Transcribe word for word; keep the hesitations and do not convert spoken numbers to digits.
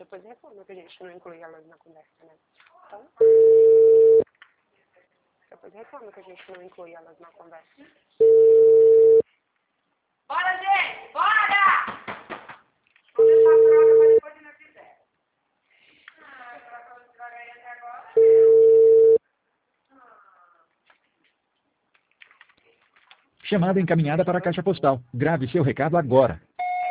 depois reclama que a gente não inclui elas na conversa, né? Então, depois reclama que a gente não inclui elas na conversa. Bora, gente! Bora! Vamos deixar a prova para depois que nós fizer. Ah, aquela coisa que vai ganhar até agora. Chamada encaminhada para a caixa postal. Grave seu recado agora.